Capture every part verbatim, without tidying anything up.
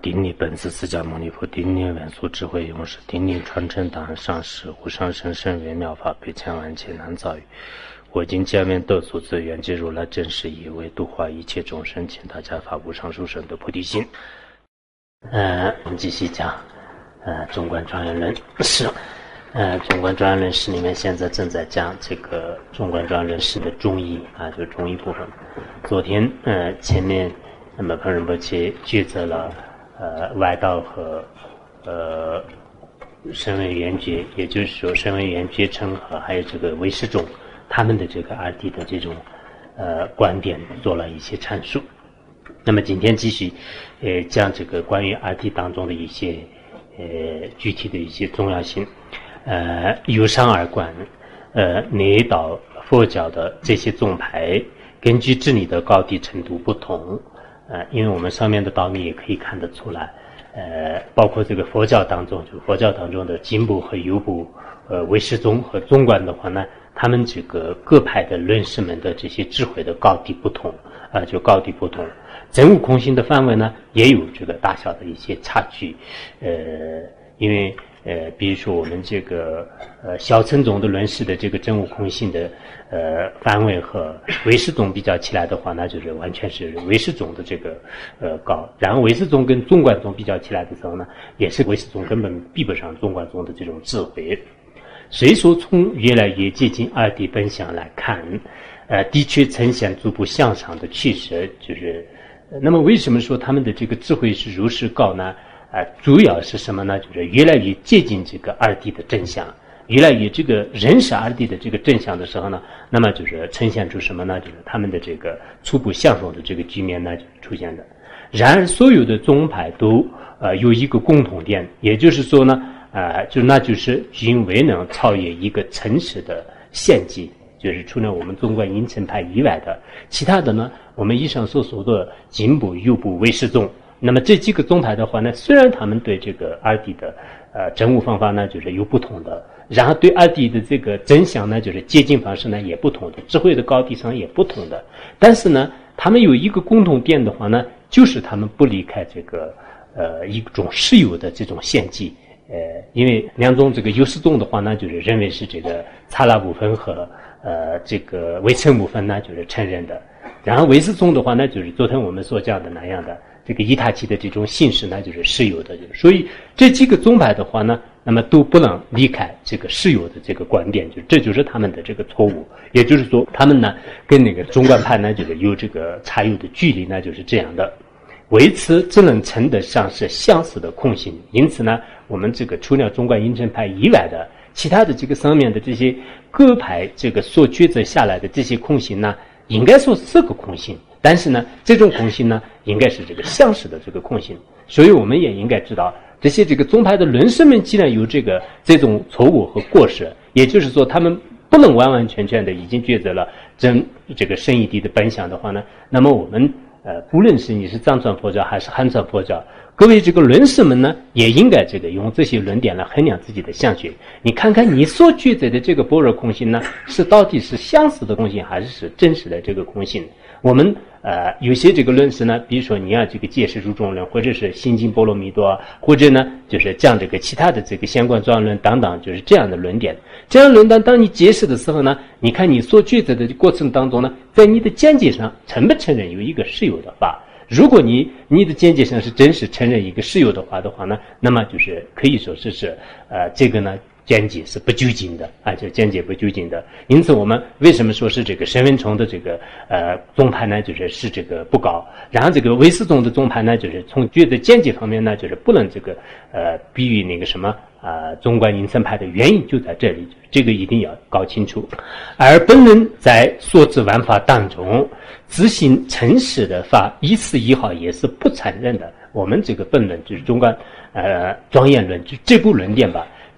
顶礼本师释迦牟尼佛，顶礼文殊智慧勇士，顶礼传承档案上师，无上甚深微妙法，百千万劫难遭遇。我今见闻得所知，愿解如来真实义，为度化一切众生，请大家发无上殊胜的菩提心。呃，我们继续讲，呃，中观庄严论是，呃，中观庄严论是里面现在正在讲这个中观庄严论是的中医啊，就是中医部分。昨天呃前面那么彭仁波切抉择了呃外道和呃声闻缘觉，也就是说声闻缘觉称和还有这个唯识宗他们的这个二谛的这种呃观点做了一些阐述。那么今天继续呃讲这个关于二谛当中的一些呃具体的一些重要性。呃由上而观，呃内道佛教的这些宗派根据智理的高低程度不同，呃因为我们上面的道理也可以看得出来，呃包括这个佛教当中，就佛教当中的经部和有部，呃唯识宗和中观的话呢，他们这个各派的论师们的这些智慧的高低不同啊、呃，就高低不同。真悟空性的范围呢，也有这个大小的一些差距。呃，因为呃，比如说我们这个呃小乘宗的论师的这个真悟空性的呃范围和唯识宗比较起来的话，那就是完全是唯识宗的这个呃高。然后唯识宗跟中观宗比较起来的时候呢，也是唯识宗根本比不上中观宗的这种智慧。所以说从越来越接近二谛本相来看，呃，的确呈现逐步向上的趋势。就是那么为什么说他们的这个智慧是如是高呢？呃，主要是什么呢？就是越来越接近这个二谛的真相，越来越这个认识二谛的这个真相的时候呢，那么就是呈现出什么呢？就是他们的这个初步向上的这个局面呢就出现的。然而所有的宗派都呃有一个共同点，也就是说呢，呃，就那就是均未能超越一个诚实的献祭。就是除了我们中观阴沉派以外的其他的呢，我们以上所说的经部、有部、唯识宗，那么这几个宗派的话呢，虽然他们对这个二谛的呃真悟方法呢就是有不同的，然后对二谛的这个真相呢就是接近方式呢也不同的，智慧的高低上也不同的，但是呢他们有一个共同点的话呢，就是他们不离开这个呃一种实有的这种献祭。呃因为两种这个有识宗的话呢，就是认为是这个刹那部分和呃这个唯称部分呢就是承认的，然后唯识宗的话呢，就是昨天我们所讲的那样的这个一他起的这种性实呢就是实有的，就是所以这几个宗派的话呢，那么都不能离开这个实有的这个观点，就这就是他们的这个错误。也就是说他们呢跟那个中观派呢就是有这个差有的距离呢，就是这样的。为此只能称得上是相似的空性，因此呢我们这个除了中观阴沉派以外的其他的这个上面的这些各派这个所抉择下来的这些空性呢，应该说是个空性，但是呢这种空性呢应该是这个相似的这个空性。所以我们也应该知道，这些这个宗派的论师们既然有这个这种错误和过失，也就是说他们不能完完全全的已经抉择了真这个圣义谛的本相的话呢，那么我们呃不论是你是藏传佛教还是汉传佛教，各位这个论师们呢也应该这个用这些论点来衡量自己的相学。你看看你所抉择的这个般若空性呢，是到底是相似的空性还是是真实的这个空性。我们呃有些这个论师呢，比如说你要这个解释入中论，或者是心经波罗蜜多，或者呢就是讲这个其他的这个相关庄严论等等，就是这样的论点。这样论点当你解释的时候呢，你看你所抉择的过程当中呢，在你的见解上承不承认有一个实有的法。如果你你的见解上是真实承认一个实有的话的话呢，那么就是可以说是是呃这个呢见解是不究竟的啊，就见解不究竟的。因此我们为什么说是这个声闻宗的这个呃宗派呢，就是是这个不高，然后这个唯识宗的宗派呢，就是从觉得见解方面呢，就是不能这个呃比喻那个什么啊、呃、中观阴沉派的原因就在这里，这个一定要搞清楚。而本人在所知万法当中，自信诚实的法一丝一毫也是不承认的。我们这个本论就是中观呃庄严论，就这部论点吧，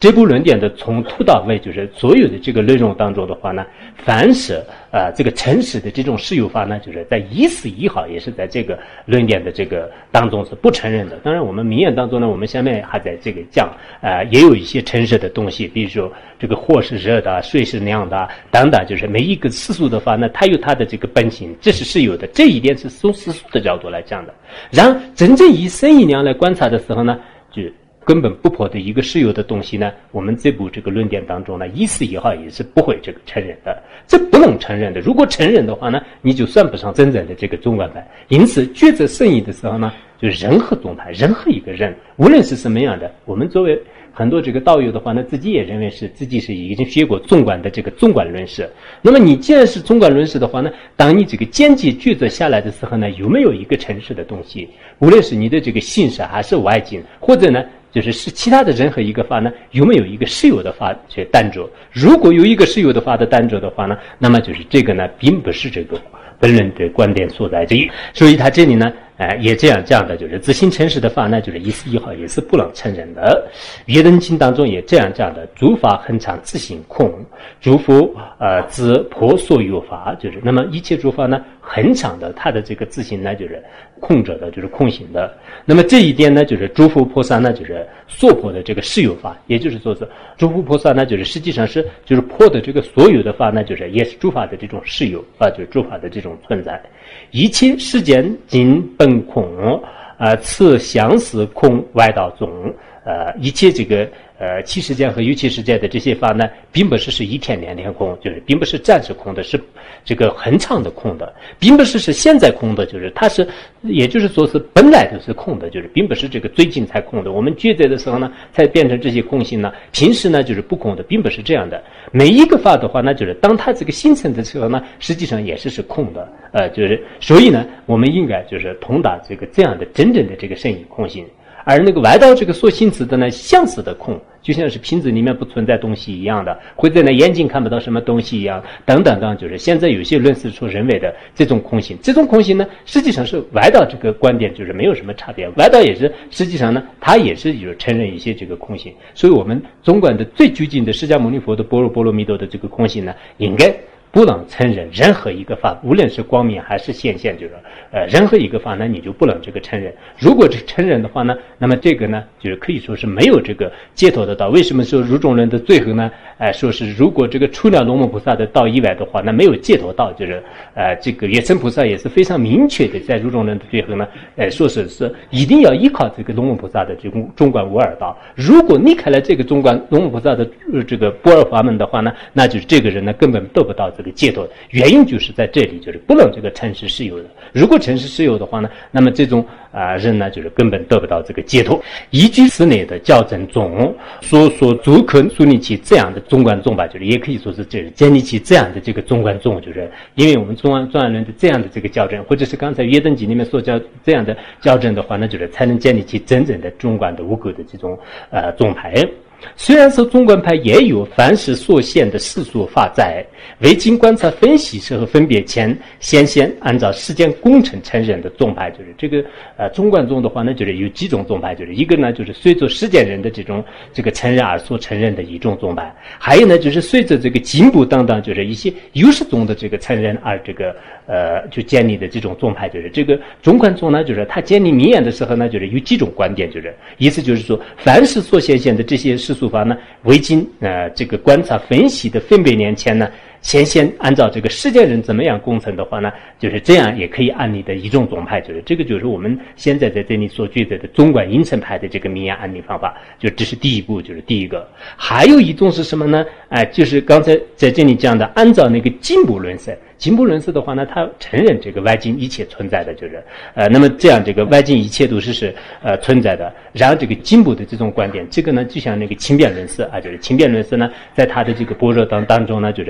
这部论点的从头到尾就是所有的这个内容当中的话呢，凡是呃这个诚实的这种私有法呢，就是在一四一号也是在这个论点的这个当中是不承认的。当然我们名言当中呢，我们下面还在这个讲呃也有一些诚实的东西，比如说这个火是热的，水是凉的等等，就是每一个世俗的话呢，它有它的这个本性，这是私有的，这一点是从世俗的角度来讲的。然后真正以生意量来观察的时候呢，就根本不破的一个私有的东西呢，我们这部这个论点当中呢，一四一号也是不会这个承认的，这不能承认的。如果承认的话呢，你就算不上真正的这个中观派。因此抉择生意的时候呢，就任何宗派任何一个人无论是什么样的，我们作为很多这个道友的话呢，自己也认为是自己是已经学过纵观的这个纵观论史。那么你既然是纵观论史的话呢，当你这个间接抉择下来的时候呢，有没有一个诚实的东西，无论是你的这个信实还是外境，或者呢就是是其他的任何一个法呢，有没有一个私有的法去担着？如果有一个私有的法的担着的话呢，那么就是这个呢，并不是这个本人的观点所在之一。所以他这里呢，呃，也这样讲的，就是自行诚实的法呢，就是一四一号也是不能承认的。约等经当中也这样讲的，诸法恒常自行空，诸佛呃自破所有法，就是那么一切诸法呢，恒常的，它的这个自行呢，就是空着的，就是空性的。那么这一点呢，就是诸佛菩萨呢，就是所破的这个实有法，也就是说是诸佛菩萨呢，就是实际上是就是破的这个所有的法呢，就是也是诸法的这种实有啊，就是诸法的这种存在。一切世间尽本空，呃，此相似空外道中，呃，一切这个呃气世界和有气世界的这些法呢，并不是是一天两天空，就是并不是暂时空的，是这个很长的空的，并不是是现在空的，就是它是，也就是说是本来都是空的，就是并不是这个最近才空的。我们抉择的时候呢，才变成这些空性呢，平时呢就是不空的，并不是这样的。每一个法的话呢，就是当它这个形成的时候呢，实际上也是是空的，呃，就是所以呢，我们应该就是通达这个这样的真正的这个圣义空性。而那个外道这个所行持的呢，相似的空，就像是瓶子里面不存在东西一样的，或者呢眼睛看不到什么东西一样，等等等，就是现在有些论师所认为的这种空性，这种空性呢，实际上是外道这个观点就是没有什么差别。外道也是实际上呢，他也是有承认一些这个空性，所以我们纵观的最究竟的释迦牟尼佛的般若波罗蜜多的这个空性呢，应该不能承认任何一个法，无论是光明还是显现，就是呃任何一个法呢，你就不能这个承认。如果是承认的话呢，那么这个呢，就是可以说是没有这个解脱的道。为什么说如中论的最后呢？呃，说是如果这个除了龙母菩萨的道以外的话，那没有解脱道，就是呃这个月生菩萨也是非常明确的，在如中论的最后呢，呃说是是一定要依靠这个龙母菩萨的这种中观无二道。如果离开了这个中观龙母菩萨的、呃、这个不二法门的话呢，那就是这个人呢根本得不到这个解脱。原因就是在这里，就是不能这个诚实实有的。如果诚实实有的话呢，那么这种啊、呃、人呢，就是根本得不到这个解脱。依据此内的校正中所说足可树立起这样的中观宗吧，就是也可以说是就是建立起这样的这个中观宗，就是因为我们中观中观论的这样的这个校正，或者是刚才约等记里面所教这样的校正的话呢，就是才能建立起真正的中观的无垢的这种呃宗派。虽然说中观派也有凡是所现的世俗法在，未经观察分析时和分别前，先先按照时间工程承认的宗派，就是这个呃中观宗的话呢，就是有几种宗派，就是一个呢就是随着时间人的这种这个承认而所承认的一种宗派，还有呢就是随着这个进步等等，就是一些有识宗的这个承认而这个呃就建立的这种宗派，就是这个中观宗呢，就是他建立名言的时候呢，就是有几种观点，就是意思就是说，凡是所显现的这些世俗法呢，未经呃这个观察分析的分别年前呢，先先按照这个世间人怎么样工程的话呢，就是这样也可以按你的一种宗派，就是这个就是我们现在在这里所觉得的中观阴沉派的这个名言安利方法，就这是第一步，就是第一个。还有一种是什么呢？哎、呃，就是刚才在这里讲的，按照那个进步论色。进步论色的话呢，他承认这个外境一切存在的，就是呃，那么这样这个外境一切都是是呃存在的。然后这个进步的这种观点，这个呢就像那个轻便论色啊，就是轻便论色呢，在他的这个般若当当中呢，就是也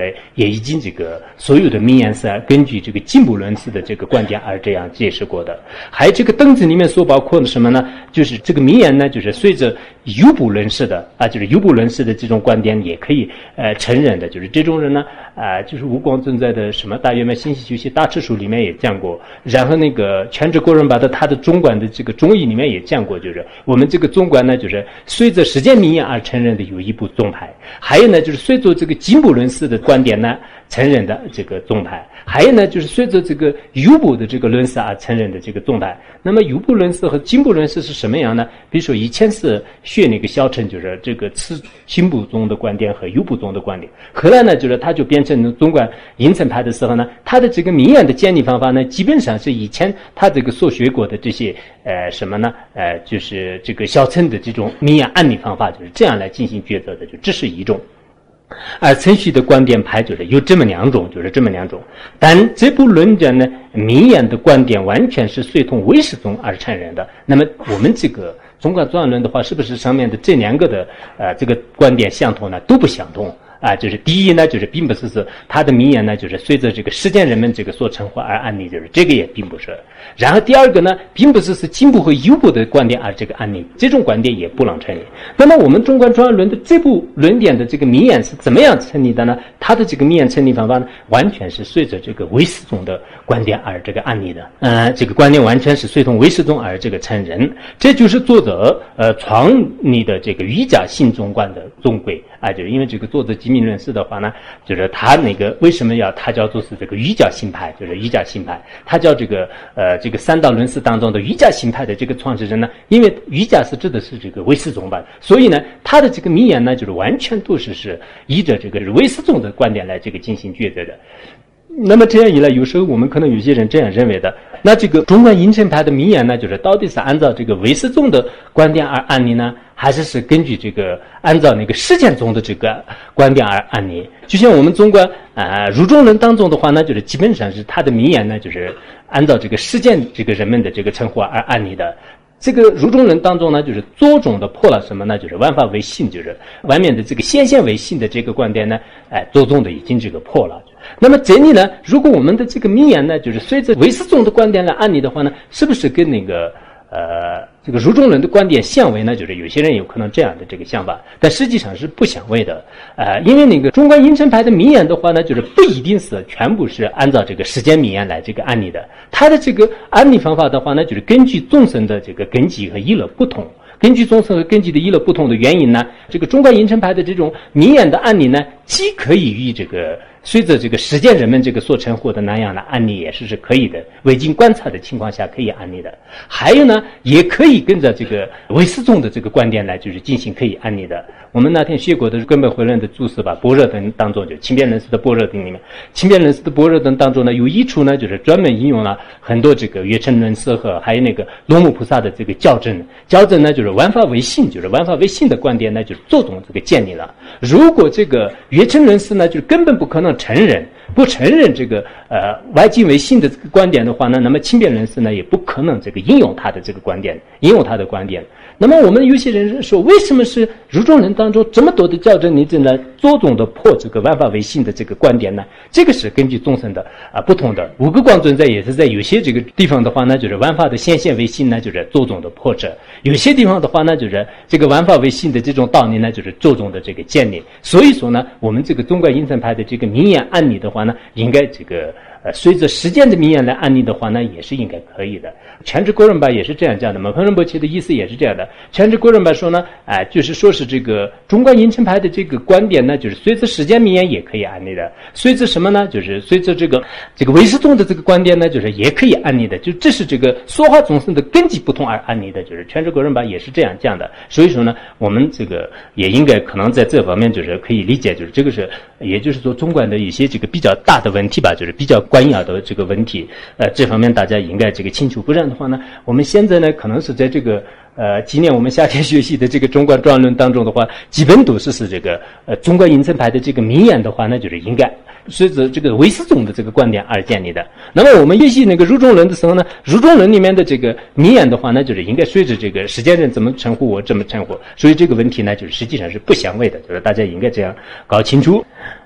也已经这个所有的名言是根据这个进步论式的这个观点而这样解释过的。还有这个灯子里面所包括的什么呢？就是这个名言呢，就是随着有部论式的啊，就是有部论式的这种观点也可以呃承认的，就是这种人呢啊、呃，就是无光存在的什么大圆满信息学习大致书里面也讲过，然后那个全知国人把的他的中观的这个中医里面也讲过，就是我们这个中观呢，就是随着时间名言而承认的有一部宗派，还有呢就是随着这个进步论式的观点呢承认的这个宗派，还有呢就是随着这个有部的这个论式而承认的这个宗派。那么有部论式和进步论式是什么样呢？比如说以前是学那个小乘，就是这个持进步宗的观点和有部宗的观点，后来呢就是他就变成中观阴沉派的时候呢，他的这个名言的建立方法呢，基本上是以前他这个所学过的这些呃什么呢呃就是这个小乘的这种名言案例方法，就是这样来进行抉择的，就这是一种。而程序的观点派就是有这么两种，就是这么两种。但这部论点呢，名言的观点完全是随同唯识宗而承认的。那么我们这个中观转论的话，是不是上面的这两个的呃这个观点相同呢？都不相同。啊，就是第一呢，就是并不是是他的名言呢，就是随着这个实践人们这个所成活而案例，就是这个也并不是。然后第二个呢，并不是是进步和有部的观点而这个案例，这种观点也不能成立。那么我们中观转论的这部论点的这个名言是怎么样成立的呢？它的这个名言成立方法呢，完全是随着这个唯识宗的观点而这个案例的。呃，这个观点完全是随同唯识宗而这个承认，这就是作者呃创立的这个瑜伽新中观的宗规啊，就是因为这个作者吉米论师的话呢，就是他那个为什么要他叫做是这个瑜伽新派，就是瑜伽新派，他叫这个呃这个三道论师当中的瑜伽新派的这个创始人呢，因为瑜伽是指的是这个唯识宗吧，所以呢他的这个名言呢，就是完全都是是依着这个唯识宗的观点来这个进行抉择的。那么这样一来，有时候我们可能有些人这样认为的，那这个中观阴沉派的名言呢，就是到底是按照这个唯识宗的观点而案例呢，还是是根据这个按照那个实践宗的这个观点而案例？就像我们中观啊、呃、入中论当中的话呢，就是基本上是他的名言呢，就是按照这个实践这个人们的这个成活而案例的。这个入中论当中呢，就是着重的破了什么呢？就是万法唯心，就是外面的这个显现唯心的这个观点呢，哎，着重的已经这个破了。那么这里呢，如果我们的这个名言呢，就是随着唯识宗的观点来案例的话呢，是不是跟那个呃这个入中论的观点相违呢？就是有些人有可能这样的这个想法，但实际上是不相违的。呃，因为那个中观阴沉派的名言的话呢，就是不一定是全部是按照这个时间名言来这个案例的。它的这个案例方法的话呢，就是根据众生的这个根基和依乐不同。根据众生和根基的依乐不同的原因呢，这个中观阴沉派的这种名言的案例呢，既可以与这个随着这个实践人们这个所成活的那样的案例也是是可以的，未经观察的情况下可以案例的。还有呢，也可以跟着这个唯识宗的这个观点来就是进行可以案例的。我们那天学过的根本回论的注释吧，般若灯当中就轻便论师的般若灯里面，轻便论师的般若灯当中呢，有一处呢就是专门引用了很多这个月称论师和还有那个罗摩菩萨的这个校正，校正呢就是万法唯心，就是万法唯心的观点呢就是着重这个建立了。如果这个月称论师呢就根本不可能承认不承认这个呃外境为性的这个观点的话呢，那么轻便人士呢也不可能这个应用他的这个观点，应用他的观点。那么我们有些人说，为什么是入中人当中这么多的校正例子呢，着重的破这个万法唯心的这个观点呢？这个是根据众生的啊、呃、不同的。五个光存在也是在有些这个地方的话呢，就是万法的显现唯心呢，就是着重的破折；有些地方的话呢，就是这个万法唯心的这种道理呢，就是着重的这个建立。所以说呢，我们这个中观阴沉派的这个名言案例的话呢，应该这个呃随着实践的名言来案例的话呢，也是应该可以的。全知国人吧也是这样讲的嘛，彭仁波切的意思也是这样的。全知国人吧说呢，哎、呃，就是说是这个中观阴沉派的这个观点呢，就是随着实践名言也可以案例的。随着什么呢？就是随着这个这个唯识宗的这个观点呢，就是也可以案例的。就这是这个说话众生的根基不同而案例的，就是全知国人吧也是这样讲的。所以说呢，我们这个也应该可能在这方面就是可以理解，就是这个是也就是说中观的一些这个比较大的问题吧，就是比较关要的这个问题，呃，这方面大家应该这个清楚。不然的话呢，我们现在呢可能是在这个呃今年我们夏天学习的这个中观转论当中的话，基本都是是这个呃中观阴沉派的这个名言的话呢，就是应该随着这个唯识宗的这个观点而建立的。那么我们学习那个入中论的时候呢，入中论里面的这个名言的话呢，就是应该随着这个实践人怎么称呼我怎么称呼，所以这个问题呢，就是实际上是不相违的，就是大家应该这样搞清楚。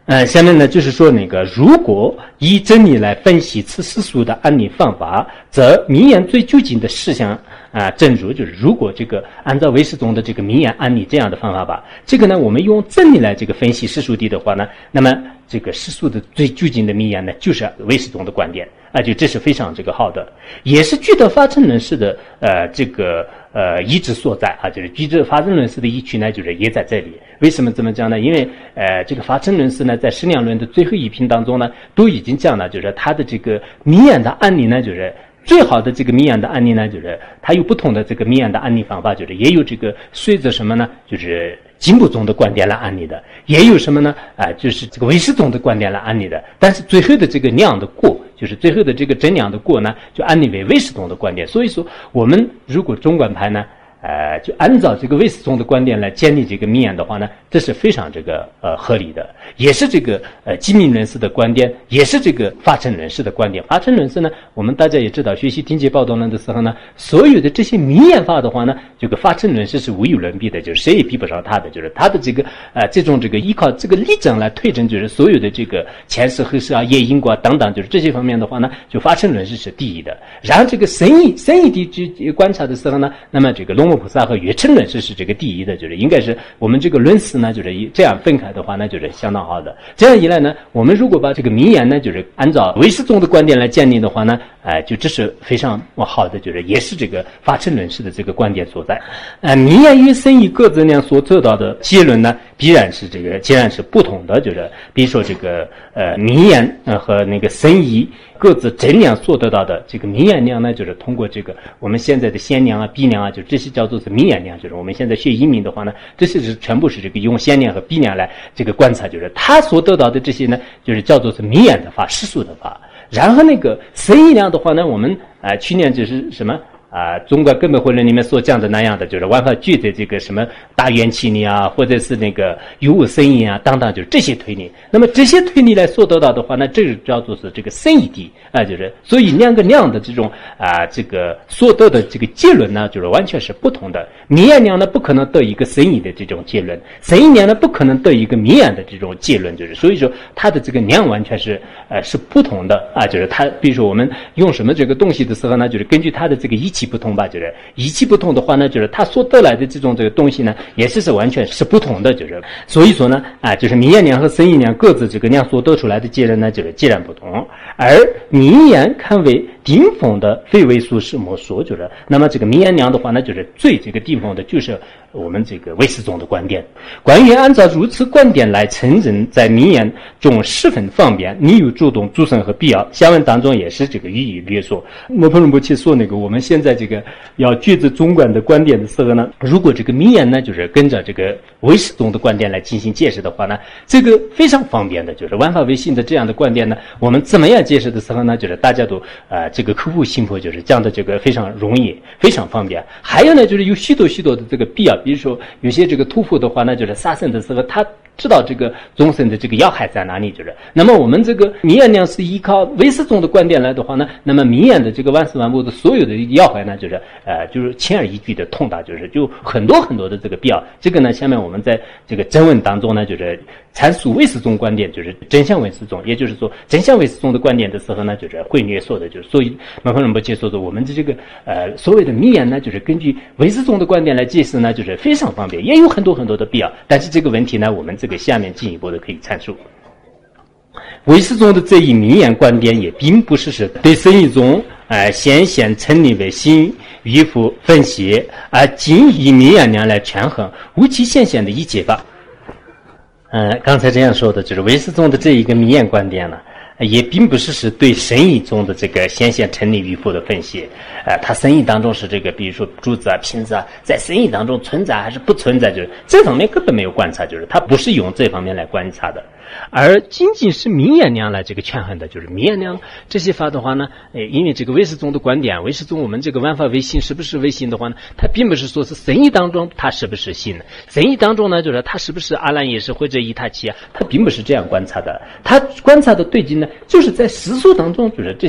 呃，下面呢就是说那个，如果以真理来分析此世俗的案例方法，则名言最究竟的事项啊、呃，正如就是如果这个按照唯识宗的这个名言案例这样的方法吧，这个呢我们用真理来这个分析世俗谛的话呢，那么这个世俗的最究竟的名言呢，就是唯识宗的观点啊，就这是非常这个好的，也是具德发称论式的呃这个呃依之所在啊，就是具德发称论式的依据呢，就是也在这里。为什么这么讲呢？因为呃这个发称论式呢，在释量论的最后一品当中呢，都已经讲了，就是它的这个名言的案例呢，就是最好的这个名言的案例呢，就是它有不同的这个名言的案例方法，就是也有这个随着什么呢，就是经部宗的观点来案例的，也有什么呢？啊、呃，就是这个唯识宗的观点来案例的。但是最后的这个量的过，就是最后的这个真量的过呢，就案例为唯识宗的观点。所以说，我们如果中观派呢，呃，就按照这个唯识宗的观点来建立这个名言的话呢，这是非常这个呃合理的，也是这个呃机密论式的观点，也是这个发称论式的观点。发称论式呢，我们大家也知道，学习定解报道论的时候呢，所有的这些名言法的话呢，这个发称论式是无与伦比的，就是谁也比不上他的，就是他的这个呃这种这个依靠这个例证来推证，就是所有的这个前世后世啊、业因果等等，就是这些方面的话呢，就发称论式是第一的。然后这个深意深意地去观察的时候呢，那么这个龙摩菩萨和月称论式是这个第一的，就是应该是我们这个论思呢，就是这样分开的话呢，就是相当好的。这样一来呢，我们如果把这个名言呢，就是按照唯识宗的观点来建立的话呢，呃，就这是非常好的，就是也是这个发称论式的这个观点所在。呃，名言与深意各自量所得到的结论呢，必然是这个截然是不同的，就是比如说这个呃名言呃和那个深意各自真量所得到的这个名言量呢，就是通过这个我们现在的先量啊、必量啊，就这些叫做是名言量，就是我们现在学移民的话呢，这些是全部是这个用先量和必量来这个观察，就是他所得到的这些呢，就是叫做是名言的法、世俗的法。然后那个深意量的话呢，我们啊、呃、去年就是什么啊、呃，中国根本会论里面所讲的那样的，就是万法具的这个什么大缘起理啊，或者是那个有无深意啊等等，就是这些推理。那么这些推理来所得到的话呢，这个叫做是这个深意谛啊，就是所以两个量的这种啊、呃、这个所得的这个结论呢，就是完全是不同的。名言量呢不可能得一个深意的这种结论，深意量呢不可能得一个名言的这种结论，就是所以说它的这个量完全是呃是不同的啊，就是它比如说我们用什么这个东西的时候呢，就是根据它的这个仪器不同吧，就是仪器不同的话呢，就是它所得来的这种这个东西呢，也是是完全是不同的，就是所以说呢，啊，就是名言量和深意量各自这个量所得出来的结论呢，就是截然不同。而名言看为顶峰的非唯俗是莫说，就是那么这个名言量的话呢，就是最这个顶峰的就是我们这个唯识宗的观点。关于按照如此观点来承认在名言中十分方便，你有主动、主胜和必要，下文当中也是这个予以略说。摩诃仁波切说那个我们现在这个要举着中观的观点的时候呢，如果这个名言呢就是跟着这个唯识宗的观点来进行解释的话呢，这个非常方便的，就是万法唯心的这样的观点呢，我们怎么样解释的时候呢，就是大家都呃这个口服心魄，就是讲的这个非常容易，非常方便。还有呢，就是有许多许多的这个必要，比如说有些这个屠夫的话呢，就是杀生的时候他知道这个众生的这个要害在哪里，就是那么我们这个名言量是依靠唯识宗的观点来的话呢，那么名言的这个万事万物的所有的要害呢，就是呃就是轻而易举的通达，就是就很多很多的这个必要。这个呢，下面我们在这个真文当中呢，就是阐述唯识宗观点，就是真相唯识宗，也就是说真相唯识宗的观点的时候呢，就是会略说的，就是所以摩诃仁波切说的我们的这个呃所谓的名言呢，就是根据唯识宗的观点来解释呢，就是非常方便，也有很多很多的必要。但是这个问题呢，我们这个下面进一步的可以阐述。唯识宗的这一名言观点也并不是是对深意中呃显现成立为心与否分析，而仅以名言量来权衡无其显现的一切法。呃，刚才这样说的就是唯识宗的这一个名言观点呢，也并不是是对深意中的这个显现成立与否的分析，呃，它深意当中是这个，比如说珠子啊、瓶子啊，在深意当中存在还是不存在，就是这方面根本没有观察，就是它不是用这方面来观察的，而仅仅是名言量来这个权衡的，就是名言量这些法的话呢，呃，因为这个唯识宗的观点，唯识宗我们这个万法唯心是不是唯心的话呢，它并不是说是深意当中它是不是心的，深意当中呢，就是它是不是阿兰也是或者依他起啊，它并不是这样观察的，它观察的对境呢，就是在世俗当中，就是这些是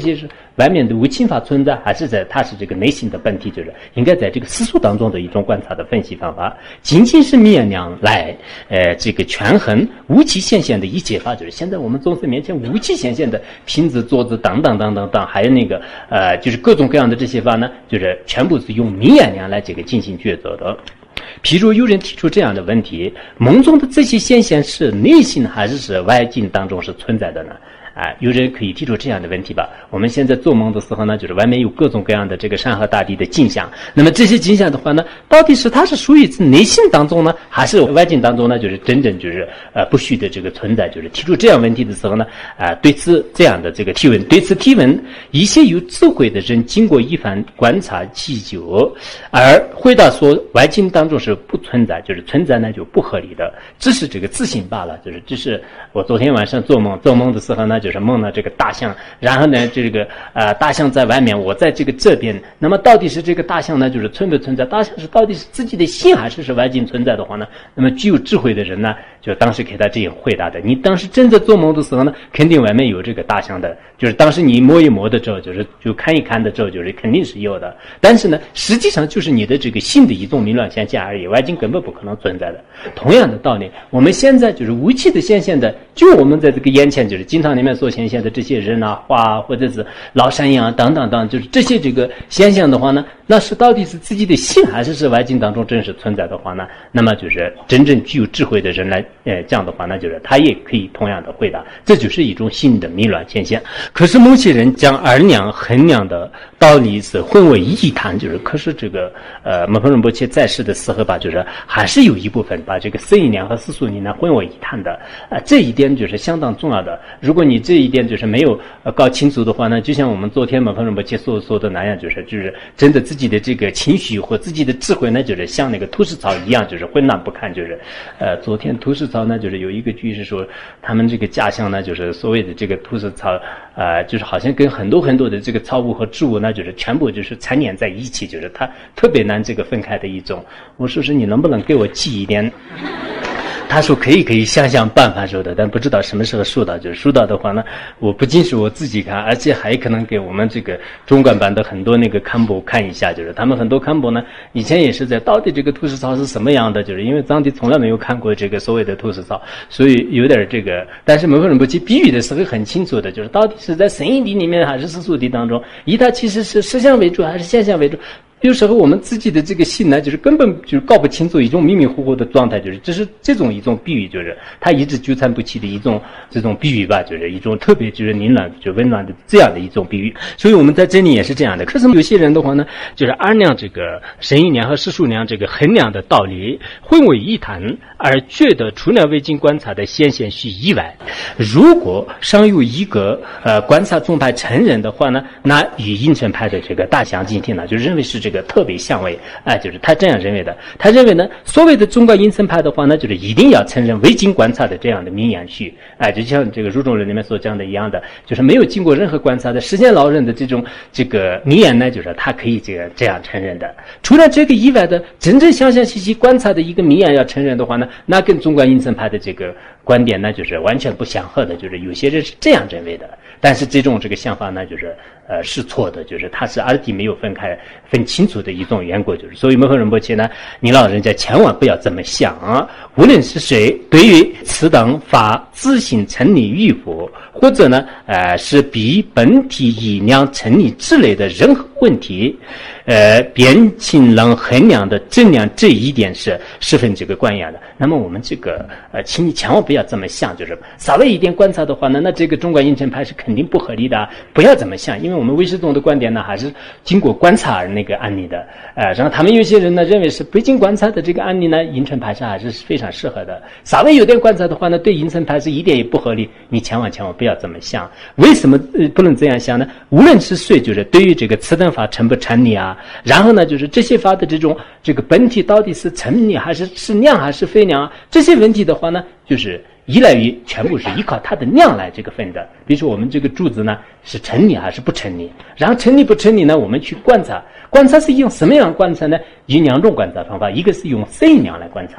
外面的无侵法存在，还是在它是这个内心的本体，就是应该在这个思索当中的一种观察的分析方法。仅仅是面量来呃这个权衡无期显现的一切法，就是现在我们众生面前无期显现的瓶子桌子等等等等等，还有那个呃就是各种各样的这些法呢，就是全部是用明眼量来这个进行抉择的。譬如有人提出这样的问题，梦中的这些现象是内心还是是外境当中是存在的呢？啊，有人可以提出这样的问题吧。我们现在做梦的时候呢，就是外面有各种各样的这个山河大地的景象，那么这些景象的话呢，到底是它是属于内心当中呢，还是外境当中呢？就是真正就是呃不虚的这个存在。就是提出这样问题的时候呢，啊、呃，对此这样的这个提问，对此提问，一些有智慧的人经过一番观察细究，而回答说外境当中是不存在，就是存在呢就不合理的，只是这个自信罢了。就是只是我昨天晚上做梦，做梦的时候呢，就是梦了这个大象，然后呢这个呃大象在外面，我在这个这边，那么到底是这个大象呢就是存不存在，大象是到底是自己的心还是是外境存在的话呢，那么具有智慧的人呢就当时给他这样回答的。你当时真的做梦的时候呢，肯定外面有这个大象的，就是当时你摸一摸的时候，就是就看一看的时候，就是肯定是有的，但是呢实际上就是你的这个心的一种迷乱现象而已，外境根本不可能存在的。同样的道理，我们现在就是无期的显现的，就我们在这个眼前，就是经常里面所显现的这些人啊、花啊，或者是老山羊啊等等等，就是这些这个现象的话呢，那是到底是自己的心还是是外境当中真实存在的话呢？那么就是真正具有智慧的人来呃这样的话呢，就是他也可以同样的回答，这就是一种新的迷乱现象。可是某些人将二量衡量的道理是混为一谈，就是可是这个呃门峰仁波切在世的时候吧，就是还是有一部分把这个色一量和世俗力呢混为一谈的啊、呃，这一点就是相当重要的。如果你这一点就是没有呃搞清楚的话呢，就像我们昨天门峰仁波切所说的那样，就是就是真的自己的这个情绪或自己的智慧呢，就是像那个土石草一样，就是混乱不堪。就是呃昨天土石草呢，就是有一个句是说他们这个家乡呢，就是所谓的这个土石草呃就是好像跟很多很多的这个草物和植物呢，就是全部就是缠黏在一起，就是它特别难这个分开的一种。我说是你能不能给我记一点？他说可以可以想想办法说的，但不知道什么时候说到。就是说到的话呢，我不仅是我自己看，而且还可能给我们这个中管版的很多那个刊博看一下。就是他们很多刊博呢，以前也是在到底这个土石草是什么样的，就是因为藏地从来没有看过这个所谓的土石草，所以有点这个。但是门峰仁波切比喻的时候很清楚的，就是到底是在神义地里面还是世俗地当中，以它其实是实相为主还是现象为主。有时候我们自己的这个心呢，就是根本就是搞不清楚一种迷迷糊糊的状态，就是这是这种一种比喻，就是它一直纠缠不清的一种这种比喻吧，就是一种特别就是凌乱就温暖的这样的一种比喻。所以我们在这里也是这样的。可是有些人的话呢，就是二量这个神义量和世俗量这个衡量的道理混为一谈，而觉得除了未经观察的显现虚以外，如果尚有一个呃观察宗派承认的话呢，那与阴沉派的这个大相径庭呢，就认为是这个。这个特别相位，哎、呃，就是他这样认为的。他认为呢，所谓的中观阴沉派的话呢，就是一定要承认未经观察的这样的名言虚，哎、呃，就像这个入中论里面所讲的一样的，就是没有经过任何观察的实践老人的这种这个名言呢，就是他可以这个这样承认的。除了这个以外的，真正详详细细观察的一个名言要承认的话呢，那跟中观阴沉派的这个观点呢，就是完全不相合的。就是有些人是这样认为的，但是这种这个想法呢，就是呃是错的，就是他是二谛没有分开分清楚的一种缘故。就是所以门峰仁波切呢，你老人家千万不要这么想啊！无论是谁对于此等法自行成立与否，或者呢呃是比本体以量成立之类的任何问题，呃边情能衡量的正量这一点是十分这个关键的。那么我们这个呃请你千万不要这么想，就是稍微一点观察的话呢，那这个中观阴沉派是肯定不合理的，不要这么想。因为我们唯识宗的观点呢，还是经过观察而那个案例的，呃，然后他们有些人呢认为是未经观察的这个案例呢，阴沉派是还是非常适合的。稍微有点观察的话呢，对阴沉派是一点也不合理，你千万千万不要这么想。为什么、呃、不能这样想呢？无论是谁，就是对于这个此等法成不成立啊，然后呢，就是这些法的这种这个本体到底是成立还是是量还是非量啊，这些问题的话呢，就是依赖于全部是依靠它的量来这个分的。比如说我们这个柱子呢是成立还是不成立，然后成立不成立呢，我们去观察，观察是用什么样观察呢？有两种观察方法，一个是用色量来观察，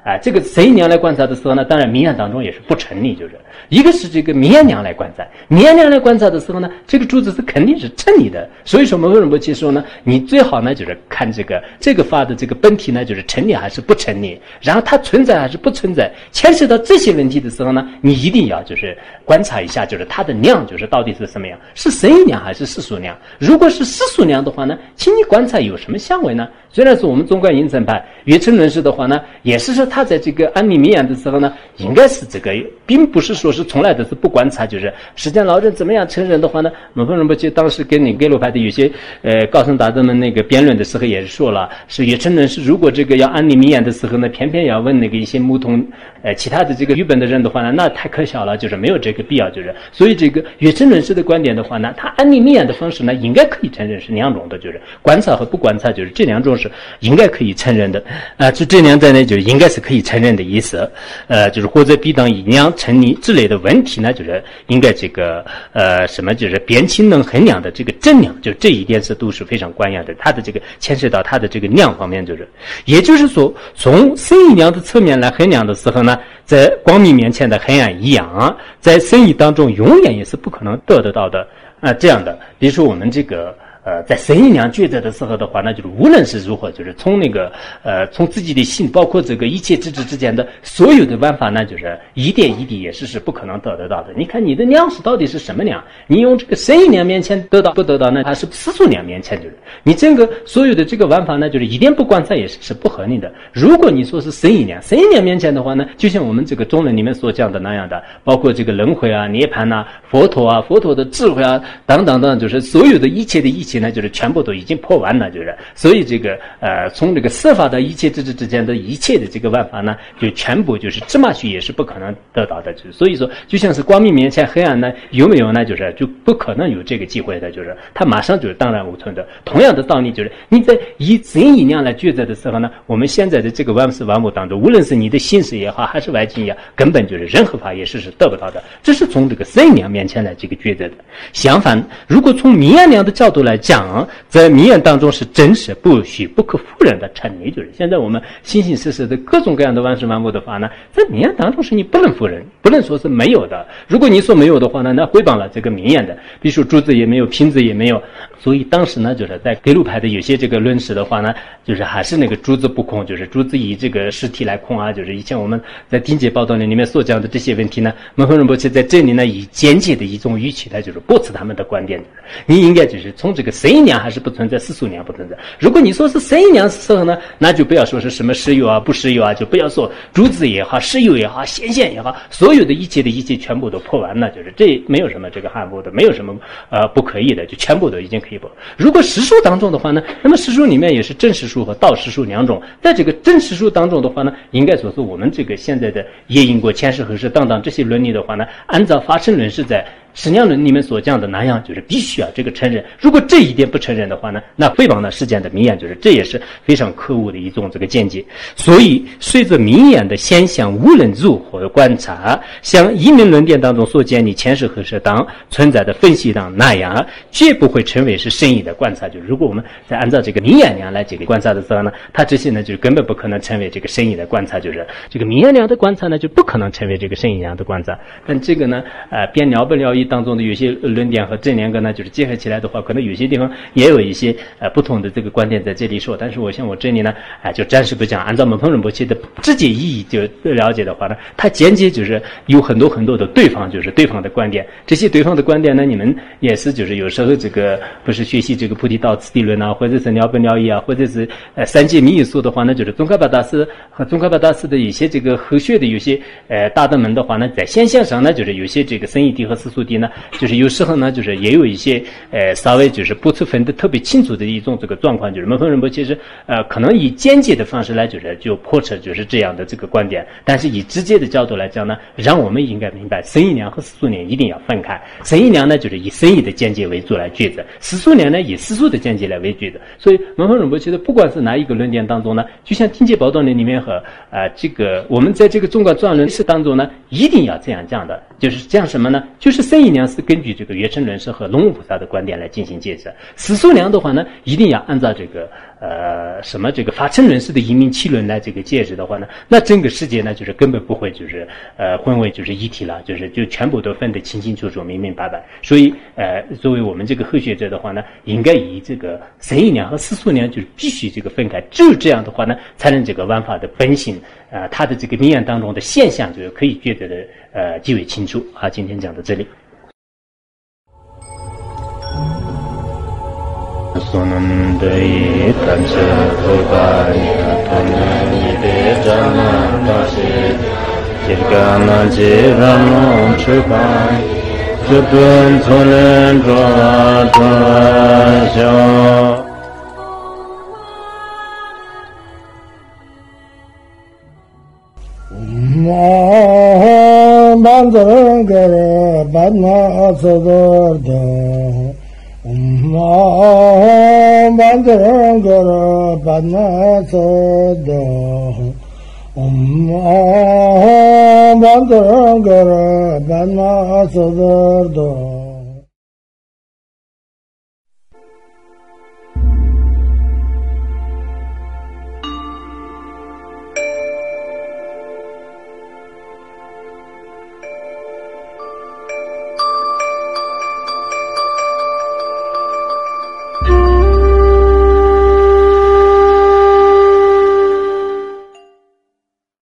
啊，这个神姨娘来观察的时候呢，当然明眼当中也是不成立，就是一个是这个明眼娘来观察，明眼娘来观察的时候呢，这个柱子是肯定是成立的。所以说摩诃仁波切说呢，你最好呢就是看这个这个法的这个本体呢，就是成立还是不成立，然后它存在还是不存在，牵涉到这些问题的时候呢，你一定要就是观察一下，就是它的量就是到底是什么样，是神姨娘还是世俗娘。如果是世俗娘的话呢，请你观察有什么相违呢？虽然说我们中观银城派月称论师的话呢，也是说他在这个安利明眼的时候呢，应该是这个，并不是说是从来都是不观察，就是时间老人怎么样承认的话呢，摩诃仁波切当时跟你格鲁派的有些呃高僧大德们那个辩论的时候也是说了，是月称论师如果这个要安利明眼的时候呢，偏偏要问那个一些木通呃其他的这个日本的人的话呢，那太可笑了，就是没有这个必要，就是所以这个月称论师的观点的话呢，他安利明眼的方式呢，应该可以承认是两种的，就是观察和不观察，就是这两种是应该可以承认的啊，就这两在呢，就应该是可以承认的意思，呃，就是或者必当以量成立之类的问题呢，就是应该这个呃什么，就是边情能衡量的这个正量，就这一点是都是非常关键的，它的这个牵涉到它的这个量方面，就是也就是说，从生意量的侧面来衡量的时候呢，在光明面前的黑暗一样，在生意当中永远也是不可能得得到的啊、呃，这样的，比如说我们这个。呃，在神姨娘抉择的时候的话，那就是无论是如何，就是从那个呃，从自己的心，包括这个一切之之之间的所有的办法呢，就是一点一滴也是是不可能得得到的。你看你的量是到底是什么量？你用这个神姨娘面前得到不得到呢？还是世俗娘面前就是你这个所有的这个办法呢，就是一点不观察也是是不合理的。如果你说是神姨娘，神姨娘面前的话呢，就像我们这个中文里面所讲的那样的，包括这个轮回啊、涅槃啊、佛陀啊、佛陀的智慧啊等等等，就是所有的一切的一切。呢，就是全部都已经破完了，就是所以这个呃，从这个色法到一切之之之间的一切的这个办法呢，就全部就是芝麻须也是不可能得到的，就是所以说，就像是光明面前黑暗呢，有没有呢？就是就不可能有这个机会的，就是它马上就是荡然无存的。同样的道理，就是你在以真以量来抉择的时候呢，我们现在的这个万事万物当中，无论是你的心识也好，还是外境也好，根本就是任何法也是是得不到的。这是从这个真量面前来这个抉择的。相反，如果从明眼量的角度来讲，在明眼当中是真实不虚不可复认的成立，就是现在我们形形色色的各种各样的万事万物的话呢，在明眼当中是你不能否认，不能说是没有的。如果你说没有的话呢，那毁谤了这个明眼的，比如说珠子也没有，瓶子也没有。所以当时呢，就是在格鲁派的有些这个论师的话呢，就是还是那个珠子不空，就是珠子以这个实体来空啊，就是以前我们在定解报道里面所讲的这些问题呢，摩诃仁波切在这里呢，以简洁的一种语气来就是驳斥他们的观点。你应该就是从这个神娘还是不存在，世俗娘不存在。如果你说是神娘时候呢，那就不要说是什么实有啊不实有啊，就不要说珠子也好，实有也好，显现也好，所有的一切的一切全部都破完了，就是这没有什么这个含糊的，没有什么呃不可以的，就全部都已经可以破。如果实数当中的话呢，那么实数里面也是真实数和道实数两种。在这个真实数当中的话呢，应该说是我们这个现在的业因果、前世后世等等这些伦理的话呢，按照法身论是在实量论里面所讲的那样，就是必须要这个承认。如果这一点不承认的话呢，那诽谤了世间的明眼，就是这也是非常可恶的一种这个见解。所以随着明眼的现象无论如何观察，像一民论点当中所建立前世后世当存在的分析当那样，绝不会成为是深意的观察。就是如果我们在按照这个明眼量来这个观察的时候呢，它这些呢就根本不可能成为这个深意的观察，就是这个明眼量的观察呢就不可能成为这个深意量的观察。但这个呢呃边了不了义当中的有些论点和这两个呢就是结合起来的话，可能有些地方也有一些呃不同的这个观点在这里说。但是我想我这里呢啊、呃、就暂时不讲，按照摩诃仁波切的直接意义就了解的话呢，它间接就是有很多很多的对方，就是对方的观点。这些对方的观点呢，你们也是就是有时候这个不是学习这个菩提道次第论啊，或者是了本了义啊，或者是呃三界密语说的话呢，就是宗喀巴大师和宗喀巴大师的一些这个后学的有些呃大德们的话呢，在现象上呢，就是有些这个深义谛和世俗谛呢，就是有时候呢，就是也有一些呃稍微就是不是分得特别清楚的一种这个状况，就是摩诃仁波切是呃可能以间接的方式来就是就破斥就是这样的这个观点，但是以直接的角度来讲呢，让我们应该明白深义量和世俗量一定要分开。深义量呢就是以深义的见解为主来抉择，世俗量呢以世俗的见解来为抉择。所以摩诃仁波切的不管是哪一个论点当中呢，就像定解宝段论里面和呃这个我们在这个中观转论释当中呢，一定要这样讲的，就是这样什么呢？就是深义量是根据这个月称论师和龙武菩萨的观点来进行解释，世俗量的话呢，一定要按照这个呃什么这个法称论式的一命七论来这个介质的话呢，那整个世界呢就是根本不会就是呃混为就是一体了，就是就全部都分得清清楚楚、明明白白。所以呃作为我们这个后学者的话呢，应该以这个神意量和世俗量就是必须这个分开，只有这样的话呢，才能这个万法的本性啊、呃，它的这个名言当中的现象就是可以觉得的呃极为清楚。好，今天讲到这里。Sonam dei kancha thukaya tonani de jana tashi jirgana jirano chukai chutun cholen droa droa Ma bandangara badna sadorda Ma bandangara badna sadorda Ma bandangara badna sadorda